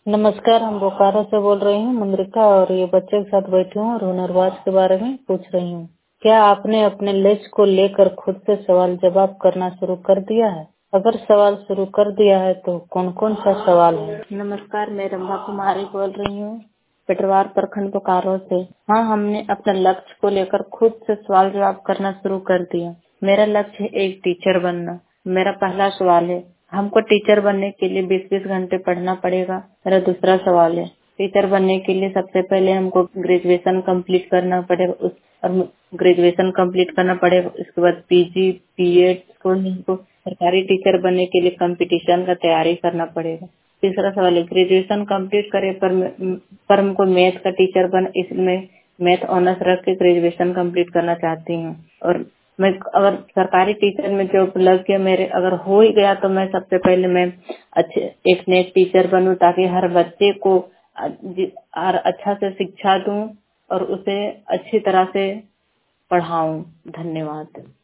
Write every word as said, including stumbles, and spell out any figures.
नमस्कार, हम बोकारो से बोल रही हूँ मुंद्रिका, और ये बच्चे के साथ बैठी हूँ और हुनरबाज के बारे में पूछ रही हूँ। क्या आपने अपने लक्ष्य को लेकर खुद से सवाल जवाब करना शुरू कर दिया है? अगर सवाल शुरू कर दिया है तो कौन कौन सा सवाल है? नमस्कार, मैं रंभा कुमारी बोल रही हूँ पेटरवार प्रखंड बोकारो से। हाँ, हमने अपने लक्ष्य को लेकर खुद से सवाल जवाब करना शुरू कर दिया। मेरा लक्ष्य है एक टीचर बनना। मेरा पहला सवाल है, हमको टीचर बनने के लिए बीस बीस घंटे पढ़ना पड़ेगा। मेरा दूसरा सवाल है, टीचर बनने के लिए सबसे पहले हमको ग्रेजुएशन कंप्लीट करना पड़ेगा, उस और ग्रेजुएशन कंप्लीट करना पड़ेगा। उसके बाद पीजी, बीएड, हमको सरकारी टीचर बनने के लिए कंपटीशन का तैयारी करना पड़ेगा। तीसरा सवाल है, ग्रेजुएशन कंप्लीट करे पर पर हमको मैथ का टीचर बन, इसलिए मैथ ऑनर्स रख के ग्रेजुएशन कंप्लीट करना चाहती हूँ। और मैं अगर सरकारी टीचर में जो लग गया मेरे, अगर हो ही गया तो मैं सबसे पहले मैं अच्छे एक नेक टीचर बनूं, ताकि हर बच्चे को और अच्छा से शिक्षा दूं और उसे अच्छी तरह से पढ़ाऊं। धन्यवाद।